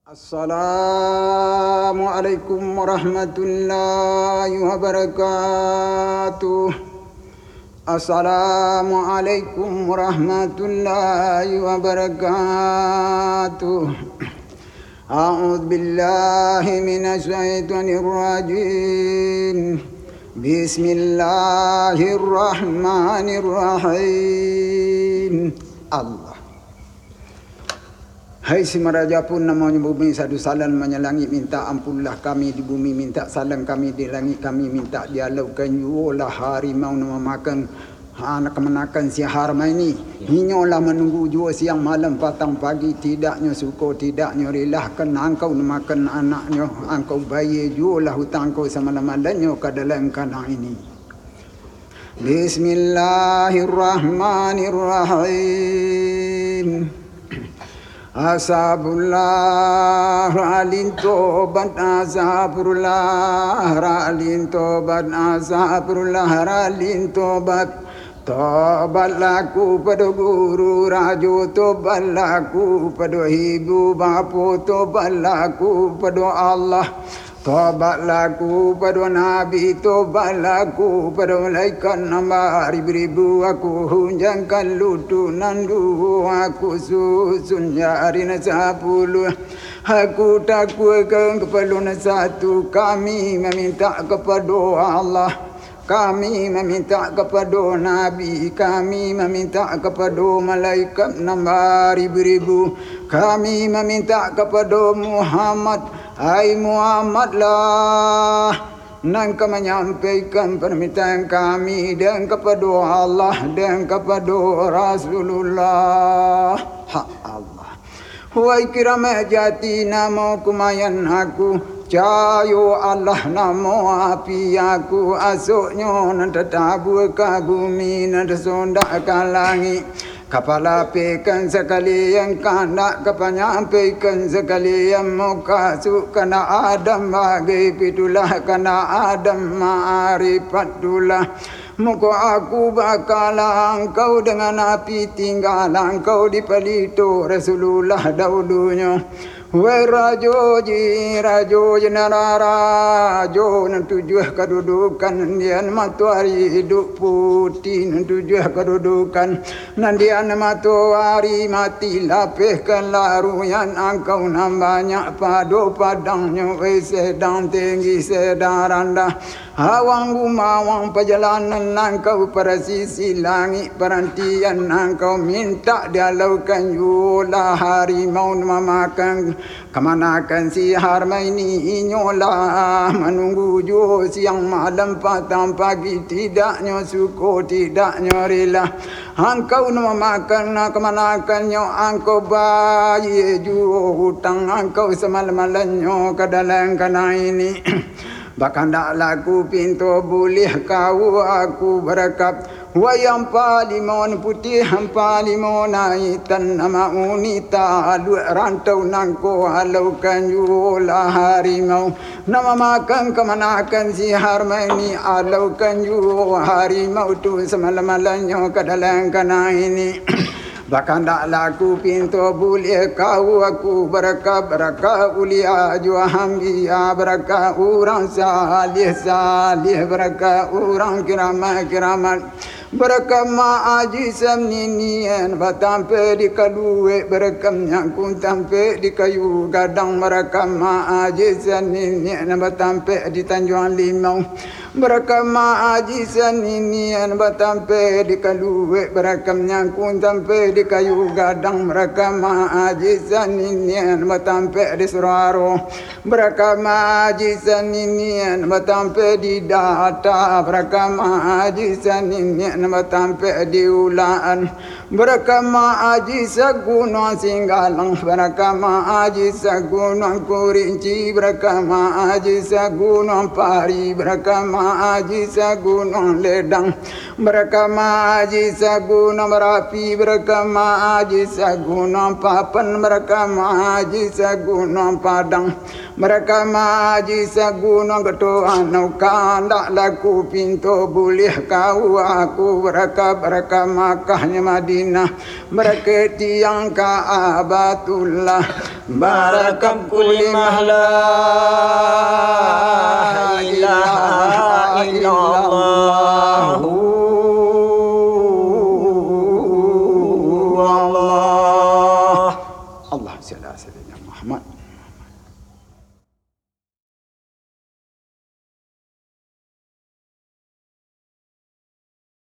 Assalamualaikum warahmatullahi wabarakatuh. Assalamualaikum warahmatullahi wabarakatuh. A'udzu billahi minasy syaithanir rajim. Bismillahirrahmanirrahim. Allah. Hai si Maraja pun namanya bumi sadu salam langit minta ampunlah kami di bumi minta salam kami di langit kami minta dialaukan yulah harimau nama makan anak kemenakan si harma ini hinyolah menunggu jua siang malam patang pagi tidaknya suko tidaknya relahkan angkau makan anaknya angkau bayi jualah hutang kau semalam-malamnya ke dalam kandang ini. Bismillahirrahmanirrahim. Asabullah ralin tobat asabullah ralin tobat asabullah ralin tobat tobat laku pada guru rajo tobat laku pada ibu bapa tobat laku pada Allah tobat laku pada Nabi, tobat laku pada malaikat nama ribu-ribu aku hunjangkan lutu nandu aku susun jarina 10 aku takutkan keperluan satu kami meminta kepada Allah kami meminta kepada Nabi, kami meminta kepada malaikat nama ribu-ribu, kami meminta kepada Muhammad, hai Muhammad lah, nangka menyampaikan permintaan kami dan kepada Allah dan kepada Rasulullah. Hak Allah. Wahai kiramah jati nama kumayan aku. Cayo Allah namo api aku asuknya nanti tabu ke bumi nanti sondak ke langit kapala pekan sekali yang kanak kepanyampaikan sekali yang muka sukana Adam bagi pitulah kana Adam ma'arifatullah muka aku bakalah engkau dengan api tinggal engkau di pelito Rasulullah dahulunya. Wai rajo nara rajo tujuh kedudukan dian matahari hidup putih tujuh kedudukan nandian matahari mati lapihkan laruyan engkau nam banyak padu padangnya wai sedang tinggi sedang rendah awang gumawang perjalanan engkau pada sisi langit perantian engkau minta dialaukan yulah harimau memakan kemanakan si harma ini nyolah menunggu jo siang malam patang pagi tidaknya suko tidaknya rela engkau nama makan kemanakannya engkau bayi jo hutang engkau semalam-malamnya ke dalam kandang ini bahkan tak laku pintu boleh kau aku berkap wayang palimon putih palimon aitan nama unita lu rantau nangko alaukan yulah harimau nama makan kemanakan si harma ini alaukan yu harimau tu semalam-malamnya ke dalam kandang ini bahkan tak laku pintu boleh kau aku berkah ulia jua hambia berkah orang salih berkah orang kiramat berkah ma'aji samninian batampe di kadue berkah nyangkun tampe di kayu gadang berkah ma'aji samninian batampe di Tanjung Limau berkah ma'aji samninian batampe di kadue berkah nyangkun tampe di kayu gadang berkah ma'aji samninian batampe di Suraro berkah ma'aji samninian batampe di Data berkah ma'aji samninian nama tampe diulaan berkah ma'aji sagunung singgalang berkah ma'aji sagunung kurinci berkah ma'aji sagunung pari berkah ma'aji sagunung ledang berkah ma'aji sagunung merapi berkah ma'aji sagunung papan berkah ma'aji sagunung padang mereka ma'aji sagunung ketuan kandak laku pintu boleh kau aku berkah makahnya madi Madinah, berkati yang Ka'abatullah, barakam kulli mahla ilaha illallah. Allah Sayyidina Muhammad.